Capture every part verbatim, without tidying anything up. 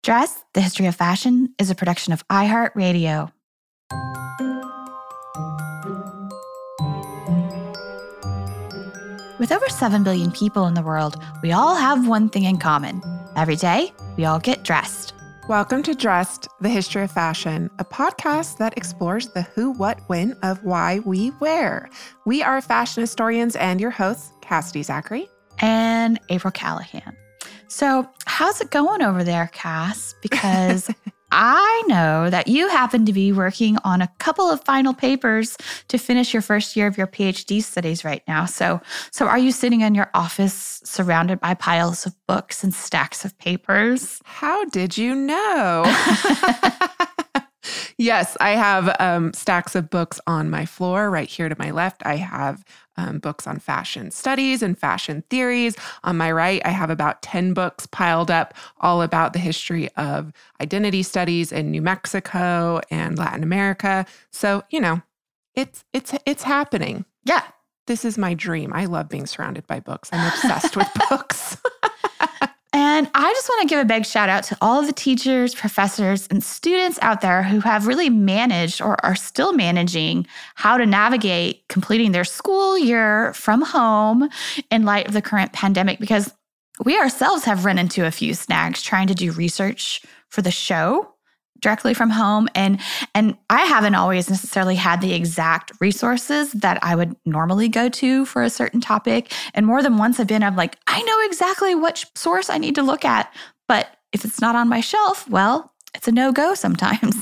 Dress, The History of Fashion is a production of iHeartRadio. With over seven billion people in the world, we all have one thing in common. Every day, we all get dressed. Welcome to Dressed, The History of Fashion, a podcast that explores the who, what, when of why we wear. We are fashion historians and your hosts, Cassidy Zachary and April Callahan. So how's it going over there, Cass? Because I know that you happen to be working on a couple of final papers to finish your first year of your PhD studies right now. So, so are you sitting in your office surrounded by piles of books and stacks of papers? How did you know? Yes, I have um, stacks of books on my floor right here to my left. I have um, books on fashion studies and fashion theories. On my right, I have about ten books piled up all about the history of identity studies in New Mexico and Latin America. So, you know, it's it's it's happening. Yeah. This is my dream. I love being surrounded by books. I'm obsessed with books. And I just want to give a big shout out to all of the teachers, professors, and students out there who have really managed or are still managing how to navigate completing their school year from home in light of the current pandemic, because we ourselves have run into a few snags trying to do research for the show directly from home. And, and I haven't always necessarily had the exact resources that I would normally go to for a certain topic. And more than once I've been, I'm like, I know exactly which source I need to look at. But if it's not on my shelf, well, it's a no-go sometimes.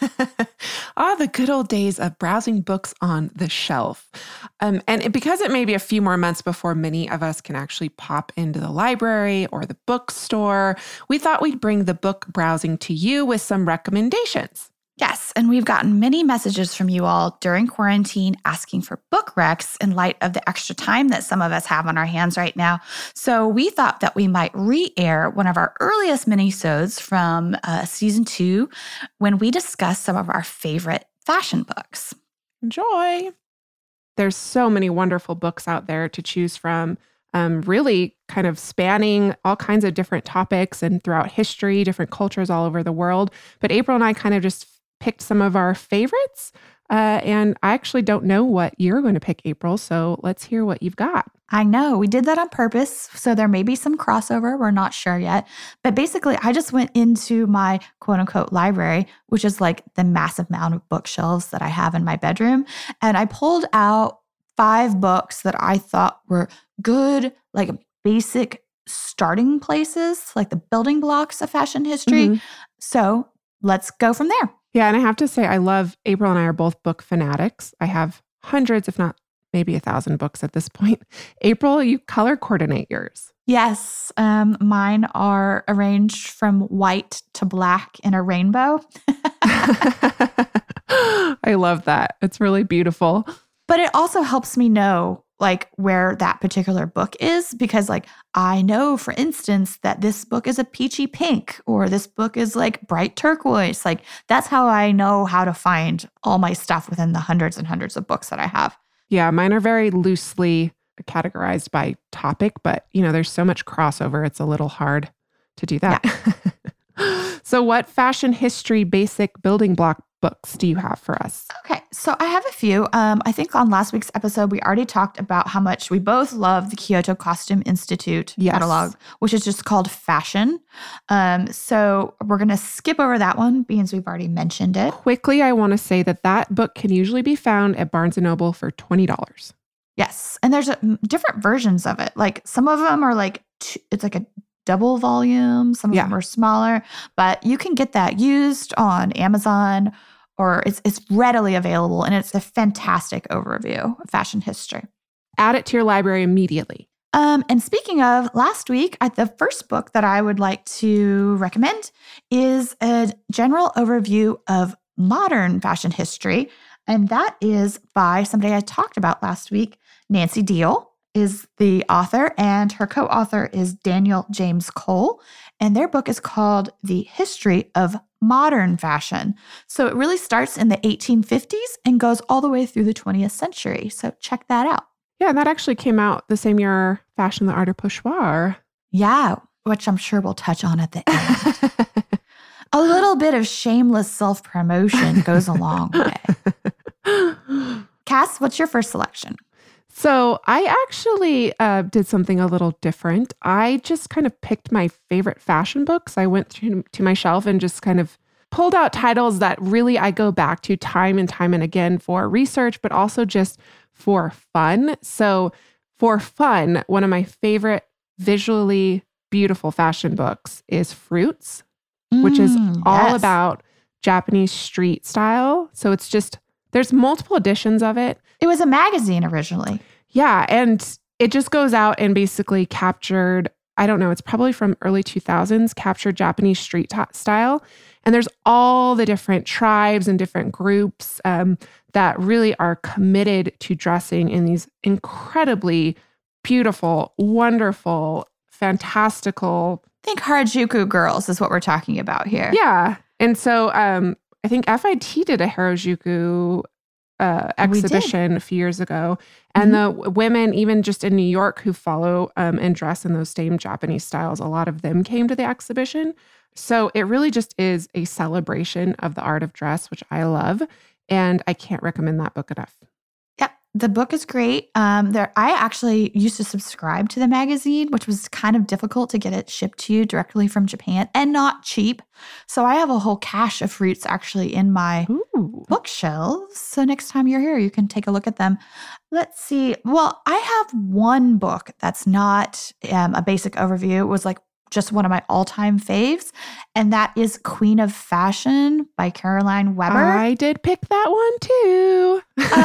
Ah, the good old days of browsing books on the shelf. Um, and it, because it may be a few more months before many of us can actually pop into the library or the bookstore, we thought we'd bring the book browsing to you with some recommendations. Yes, and we've gotten many messages from you all during quarantine asking for book recs in light of the extra time that some of us have on our hands right now. So we thought that we might re-air one of our earliest minisodes from uh, season two when we discussed some of our favorite fashion books. Enjoy! There's so many wonderful books out there to choose from, um, really kind of spanning all kinds of different topics and throughout history, different cultures all over the world. But April and I kind of just picked some of our favorites. Uh, and I actually don't know what you're going to pick, April. So let's hear what you've got. I know. We did that on purpose. So there may be some crossover. We're not sure yet. But basically, I just went into my quote unquote library, which is like the massive amount of bookshelves that I have in my bedroom. And I pulled out five books that I thought were good, like basic starting places, like the building blocks of fashion history. Mm-hmm. So let's go from there. Yeah, and I have to say, I love, April and I are both book fanatics. I have hundreds, if not maybe a thousand books at this point. April, you color coordinate yours. Yes, um, mine are arranged from white to black in a rainbow. I love that. It's really beautiful. But it also helps me know like where that particular book is, because like I know, for instance, that this book is a peachy pink or this book is like bright turquoise. Like that's how I know how to find all my stuff within the hundreds and hundreds of books that I have. Yeah, mine are very loosely categorized by topic, but you know, there's so much crossover. It's a little hard to do that. Yeah. So what fashion history basic building block books do you have for us? Okay, so I have a few. Um, I think on last week's episode, we already talked about how much we both love the Kyoto Costume Institute yes. catalog, which is just called Fashion. Um, so we're going to skip over that one because we've already mentioned it. Quickly, I want to say that that book can usually be found at Barnes and Noble for twenty dollars. Yes, and there's a, different versions of it. Like some of them are like, two, it's like a double volume. Some of yeah. them are smaller, but you can get that used on Amazon, or it's it's readily available, and it's a fantastic overview of fashion history. Add it to your library immediately. Um, and speaking of, last week, I, the first book that I would like to recommend is a general overview of modern fashion history, and that is by somebody I talked about last week. Nancy Deal is the author, and her co-author is Daniel James Cole, and their book is called The History of Modern Fashion. So it really starts in the eighteen fifties and goes all the way through the twentieth century. So check that out. Yeah, and that actually came out the same year Fashion, the Art of Pochoir. Yeah, which I'm sure we'll touch on at the end. A little bit of shameless self-promotion goes a long way. Cass, what's your first selection? So I actually uh, did something a little different. I just kind of picked my favorite fashion books. I went through to my shelf and just kind of pulled out titles that really I go back to time and time and again for research, but also just for fun. So for fun, one of my favorite visually beautiful fashion books is Fruits, mm, which is all yes. about Japanese street style. So it's just, there's multiple editions of it. It was a magazine originally. Yeah. And it just goes out and basically captured, I don't know, it's probably from early two thousands, captured Japanese street t- style. And there's all the different tribes and different groups um, that really are committed to dressing in these incredibly beautiful, wonderful, fantastical. I think Harajuku girls is what we're talking about here. Yeah. And so um, I think F I T did a Harajuku uh, exhibition a few years ago. And mm-hmm. the women, even just in New York, who follow um, and dress in those same Japanese styles, a lot of them came to the exhibition. So it really just is a celebration of the art of dress, which I love. And I can't recommend that book enough. Yep. The book is great. Um, there, I actually used to subscribe to the magazine, which was kind of difficult to get it shipped to you directly from Japan and not cheap. So I have a whole cache of Fruits actually in my Ooh. bookshelves. So next time you're here, you can take a look at them. Let's see. Well, I have one book that's not um, a basic overview. It was like just one of my all-time faves, and that is Queen of Fashion by Caroline Weber. I did pick that one too.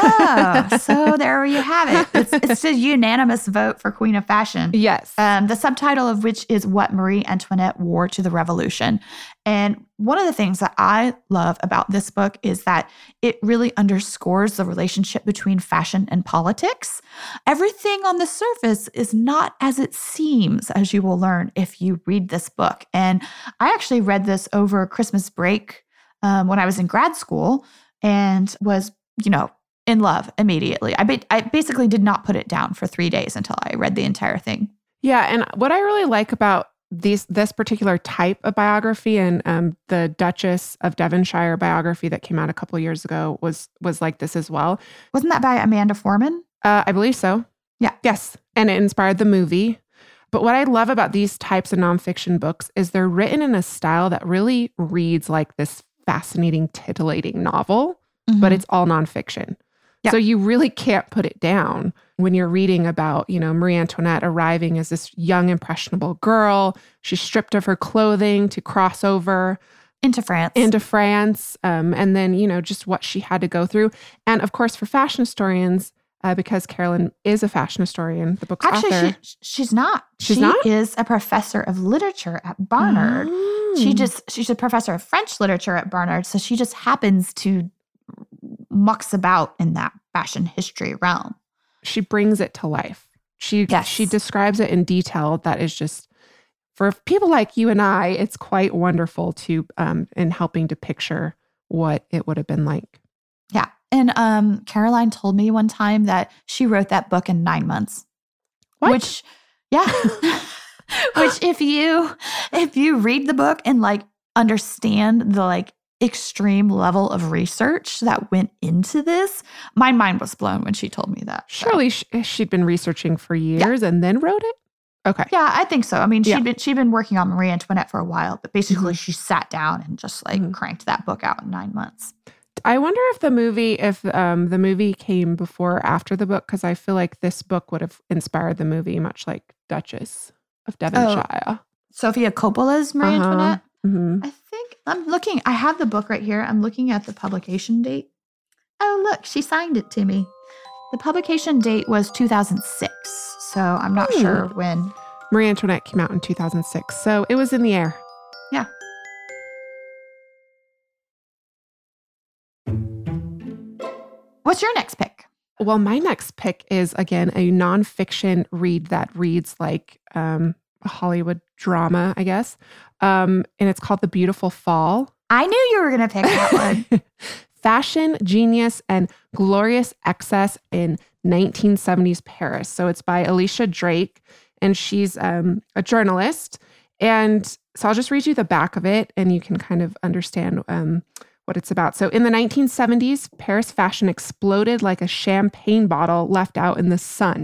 Oh, so there you have it. It's, it's a unanimous vote for Queen of Fashion. Yes. Um, the subtitle of which is What Marie Antoinette Wore to the Revolution. And one of the things that I love about this book is that it really underscores the relationship between fashion and politics. Everything on the surface is not as it seems, as you will learn if you read this book. And I actually read this over Christmas break um, when I was in grad school and was, you know, in love immediately. I, ba- I basically did not put it down for three days until I read the entire thing. Yeah. And what I really like about These, this particular type of biography and um, the Duchess of Devonshire biography that came out a couple of years ago was was like this as well. Wasn't that by Amanda Foreman? Uh, I believe so. Yeah. Yes. And it inspired the movie. But what I love about these types of nonfiction books is they're written in a style that really reads like this fascinating, titillating novel, mm-hmm. but it's all nonfiction. Yeah. So you really can't put it down when you're reading about, you know, Marie Antoinette arriving as this young, impressionable girl. She's stripped of her clothing to cross over into France. Into France. Um, and then, you know, just what she had to go through. And of course, for fashion historians, uh, because Carolyn is a fashion historian, the book's Actually, author. She, she's not. She's she not? is a professor of literature at Barnard. Oh. She just, she's a professor of French literature at Barnard. So she just happens to mucks about in that fashion history realm. She brings it to life. She yes. she describes it in detail that is just, for people like you and I, it's quite wonderful to um in helping to picture what it would have been like. Yeah. And um Caroline told me one time that she wrote that book in nine months. What? Which yeah. Which if you if you read the book and like understand the like extreme level of research that went into this, my mind was blown when she told me that. Surely so. She'd been researching for years yeah. and then wrote it? Okay. Yeah, I think so. I mean, she'd, yeah. been, she'd been working on Marie Antoinette for a while, but basically mm-hmm. she sat down and just like mm-hmm. cranked that book out in nine months. I wonder if the movie, if um, the movie came before or after the book, because I feel like this book would have inspired the movie, much like Duchess of Devonshire. Oh, Sofia Coppola's Marie uh-huh. Antoinette? Mm-hmm. I think I'm looking, I have the book right here. I'm looking at the publication date. Oh, look, she signed it to me. The publication date was two thousand six. So I'm not hmm. sure when. Marie Antoinette came out in two thousand six. So it was in the air. Yeah. What's your next pick? Well, my next pick is, again, a nonfiction read that reads like um, a Hollywood drama, I guess. Um, and it's called The Beautiful Fall. I knew you were going to pick that one. Fashion, Genius, and Glorious Excess in nineteen seventies Paris. So it's by Alicia Drake, and she's um, a journalist. And so I'll just read you the back of it and you can kind of understand um, what it's about. So in the nineteen seventies, Paris fashion exploded like a champagne bottle left out in the sun.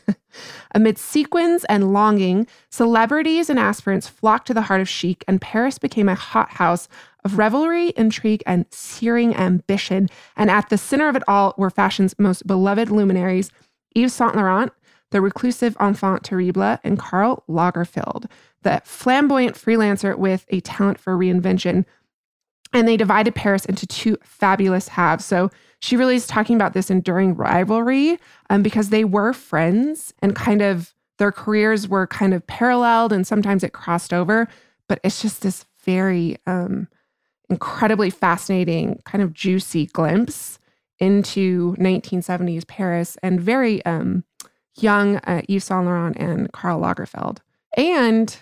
Amid sequins and longing, celebrities and aspirants flocked to the heart of chic, and Paris became a hothouse of revelry, intrigue, and searing ambition. And at the center of it all were fashion's most beloved luminaries, Yves Saint Laurent, the reclusive enfant terrible, and Karl Lagerfeld, the flamboyant freelancer with a talent for reinvention. And they divided Paris into two fabulous halves. So she really is talking about this enduring rivalry um, because they were friends and kind of their careers were kind of paralleled and sometimes it crossed over. But it's just this very um, incredibly fascinating, kind of juicy glimpse into nineteen seventies Paris and very um, young uh, Yves Saint Laurent and Karl Lagerfeld. And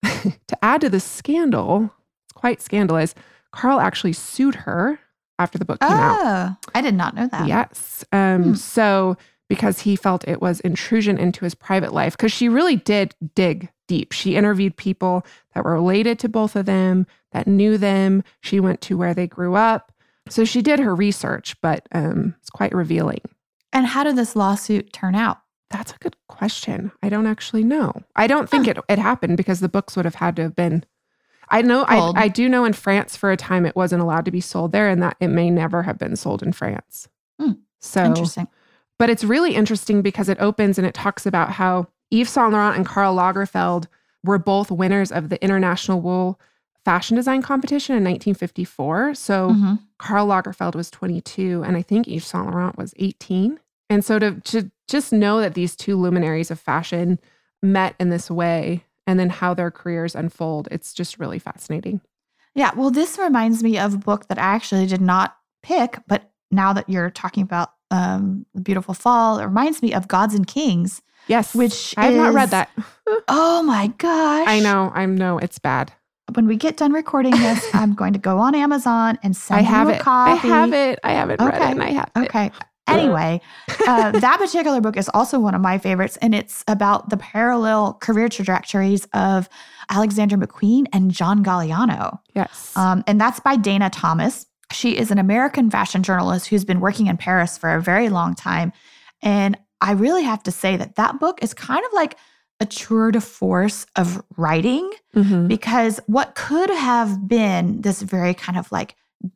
to add to the scandal, it's quite scandalous, Karl actually sued her after the book came oh, out. Oh, I did not know that. Yes. Um, Hmm. So because he felt it was intrusion into his private life, because she really did dig deep. She interviewed people that were related to both of them, that knew them. She went to where they grew up. So she did her research, but um, it's quite revealing. And how did this lawsuit turn out? That's a good question. I don't actually know. I don't think Huh. it, it happened because the books would have had to have been... I know, I, Sold. I do know in France for a time it wasn't allowed to be sold there and that it may never have been sold in France. Hmm. So, Interesting. but it's really interesting because it opens and it talks about how Yves Saint Laurent and Karl Lagerfeld were both winners of the International Wool Fashion Design Competition in nineteen fifty-four. So Mhm. Karl Lagerfeld was twenty-two and I think Yves Saint Laurent was eighteen. And so to, to just know that these two luminaries of fashion met in this way and then how their careers unfold, it's just really fascinating. Yeah, well, this reminds me of a book that I actually did not pick, but now that you're talking about um, The Beautiful Fall, it reminds me of Gods and Kings, Yes. which I have not read is- that. Oh my gosh. I know. I know. It's bad. When we get done recording this, I'm going to go on Amazon and send I have you a it. copy. I have it. I haven't read Okay. it and I have it. Okay. Anyway, uh, that particular book is also one of my favorites, and it's about the parallel career trajectories of Alexander McQueen and John Galliano. Yes. Um, and that's by Dana Thomas. She is an American fashion journalist who's been working in Paris for a very long time. And I really have to say that that book is kind of like a tour de force of writing, Mhm. because what could have been this very kind of like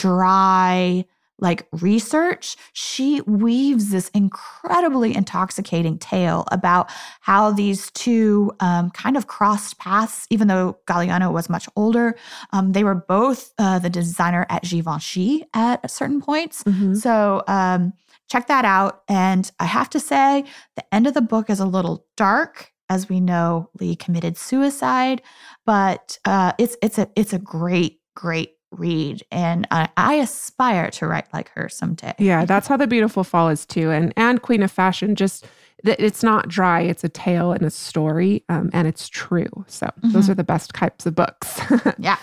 dry, like research, she weaves this incredibly intoxicating tale about how these two um, kind of crossed paths, even though Galliano was much older. Um, they were both uh, the designer at Givenchy at certain points. Mhm. So um, check that out. And I have to say, the end of the book is a little dark. As we know, Lee committed suicide, but uh, it's it's a it's a great, great read. And I, I aspire to write like her someday. Yeah, that's how The Beautiful Fall is too. And and Queen of Fashion, just th- it's not dry. It's a tale and a story, um, and it's true. So those Mhm. are the best types of books. Yeah.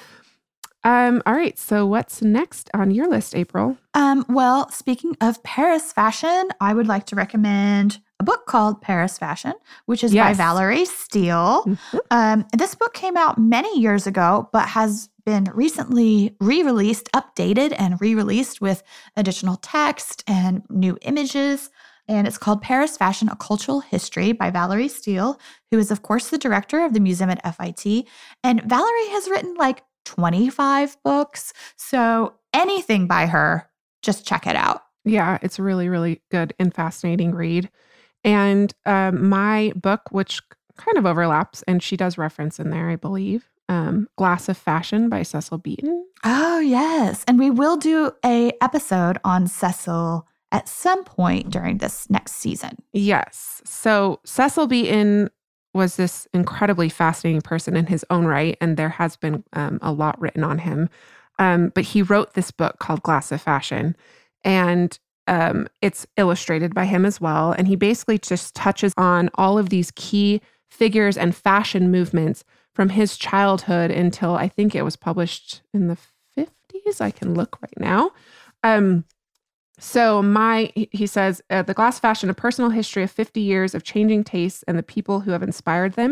um. All right. So what's next on your list, April? Um, well, speaking of Paris fashion, I would like to recommend a book called Paris Fashion, which is by Yes. Valerie Steele. Mhm. Um, and this book came out many years ago, but has been recently re-released, updated and re-released with additional text and new images. And it's called Paris Fashion, A Cultural History by Valerie Steele, who is, of course, the director of the museum at F I T. And Valerie has written like twenty-five books. So anything by her, just check it out. Yeah, it's a really, really good and fascinating read. And um, my book, which kind of overlaps, and she does reference in there, I believe, um, Glass of Fashion by Cecil Beaton. Oh, yes. And we will do a episode on Cecil at some point during this next season. Yes. So Cecil Beaton was this incredibly fascinating person in his own right, and there has been um, a lot written on him. Um, but he wrote this book called Glass of Fashion, and um, it's illustrated by him as well. And he basically just touches on all of these key figures and fashion movements from his childhood until I think it was published in the fifties. I can look right now. Um, so my, he he says, uh, The Glass Fashion, a personal history of fifty years of changing tastes and the people who have inspired them.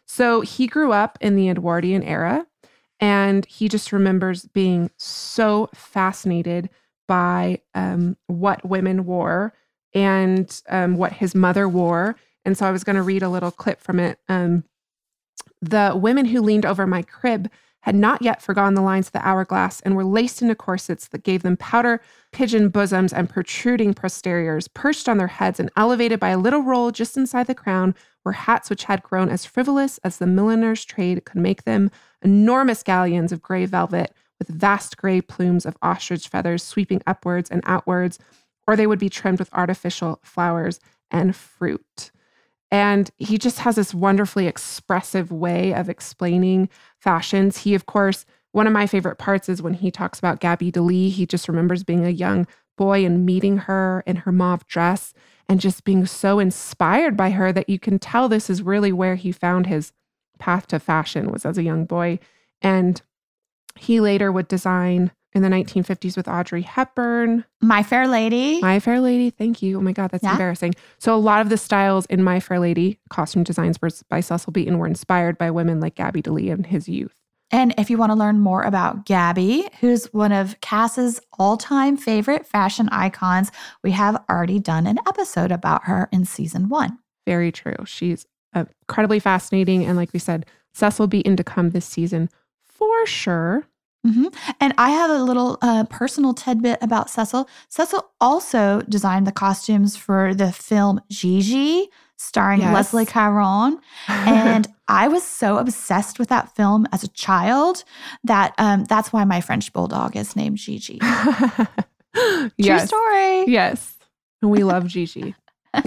So he grew up in the Edwardian era, and he just remembers being so fascinated by um, what women wore and um, what his mother wore. And so I was going to read a little clip from it. Um, the women who leaned over my crib had not yet forgotten the lines of the hourglass and were laced into corsets that gave them powder pigeon bosoms and protruding posteriors. Perched on their heads and elevated by a little roll just inside the crown were hats which had grown as frivolous as the milliner's trade could make them, enormous galleons of gray velvet with vast gray plumes of ostrich feathers sweeping upwards and outwards, or they would be trimmed with artificial flowers and fruit. And he just has this wonderfully expressive way of explaining fashions. He, of course, one of my favorite parts is when he talks about Gaby Deslys. He just remembers being a young boy and meeting her in her mauve dress and just being so inspired by her that you can tell this is really where he found his path to fashion, was as a young boy. And he later would design in the nineteen fifties with Audrey Hepburn. My Fair Lady. My Fair Lady. Thank you. Oh my God, that's yeah. embarrassing. So a lot of the styles in My Fair Lady costume designs by Cecil Beaton were inspired by women like Gaby Deslys in his youth. And if you want to learn more about Gaby, who's one of Cass's all-time favorite fashion icons, we have already done an episode about her in season one. Very true. She's incredibly fascinating. And like we said, Cecil Beaton to come this season for sure. Mm-hmm. And I have a little uh, personal tidbit about Cecil. Cecil also designed the costumes for the film Gigi, starring yes. Leslie Caron. And I was so obsessed with that film as a child that um, that's why my French bulldog is named Gigi. True yes. story. Yes. And we love Gigi.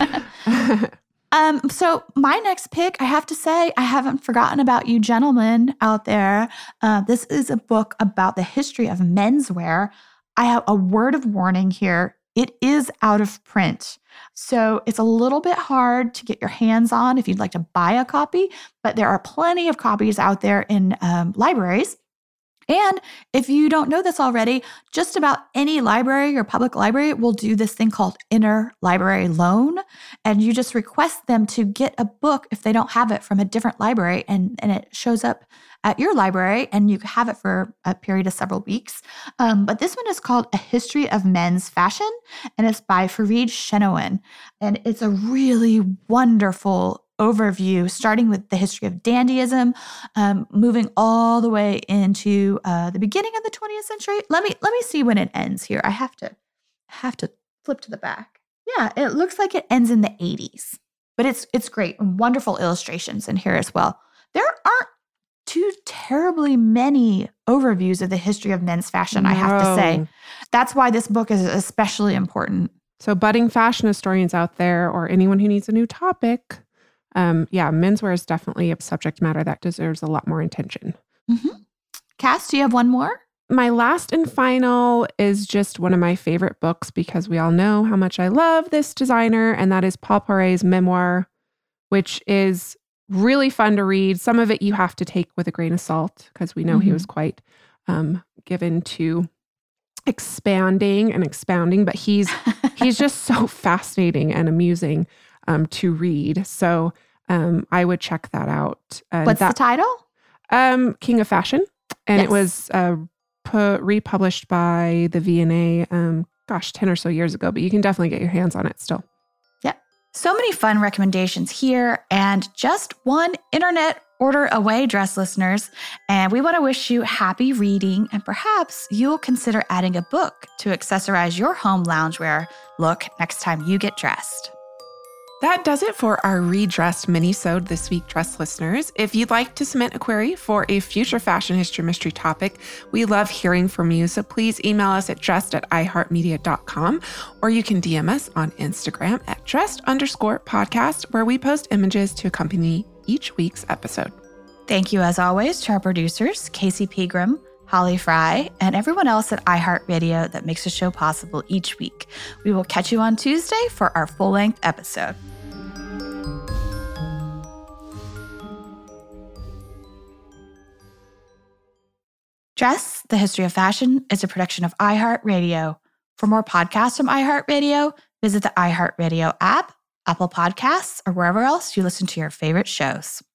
Um, so my next pick, I have to say, I haven't forgotten about you gentlemen out there. Uh, this is a book about the history of menswear. I have a word of warning here. It is out of print. So it's a little bit hard to get your hands on if you'd like to buy a copy, but there are plenty of copies out there in um, libraries. And if you don't know this already, just about any library or public library will do this thing called interlibrary loan. And you just request them to get a book if they don't have it from a different library, and, and it shows up at your library and you have it for a period of several weeks. Um, but this one is called A History of Men's Fashion, and it's by Fareed Chenoun. And it's a really wonderful overview, starting with the history of dandyism, um, moving all the way into uh, the beginning of the twentieth century. Let me let me see when it ends here. I have to have to flip to the back. Yeah, it looks like it ends in the eighties, but it's it's great and wonderful illustrations in here as well. There aren't too terribly many overviews of the history of men's fashion, no. I have to say. That's why this book is especially important. So budding fashion historians out there, or anyone who needs a new topic, Um, yeah, menswear is definitely a subject matter that deserves a lot more attention. Mm-hmm. Cass, do you have one more? My last and final is just one of my favorite books because we all know how much I love this designer, and that is Paul Poiret's memoir, which is really fun to read. Some of it you have to take with a grain of salt because we know mm-hmm. he was quite um, given to expanding and expounding, but he's he's just so fascinating and amusing um, to read. So um, I would check that out. Uh, What's that, the title? Um, King of Fashion. And yes. it was uh, pu- republished by the V and A, um, gosh, ten or so years ago, but you can definitely get your hands on it still. Yeah. So many fun recommendations here, and just one internet order away, dress listeners. And we want to wish you happy reading, and perhaps you'll consider adding a book to accessorize your home loungewear look next time you get dressed. That does it for our Redressed mini-sode this week, dress listeners. If you'd like to submit a query for a future fashion history mystery topic, we love hearing from you. So please email us at dressed at iheartmedia dot com, or you can D M us on Instagram at dressed underscore podcast, where we post images to accompany each week's episode. Thank you, as always, to our producers, Casey Pegram, Holly Fry, and everyone else at iHeartRadio that makes the show possible each week. We will catch you on Tuesday for our full-length episode. Dress, the History of Fashion is a production of iHeartRadio. For more podcasts from iHeartRadio, visit the iHeartRadio app, Apple Podcasts, or wherever else you listen to your favorite shows.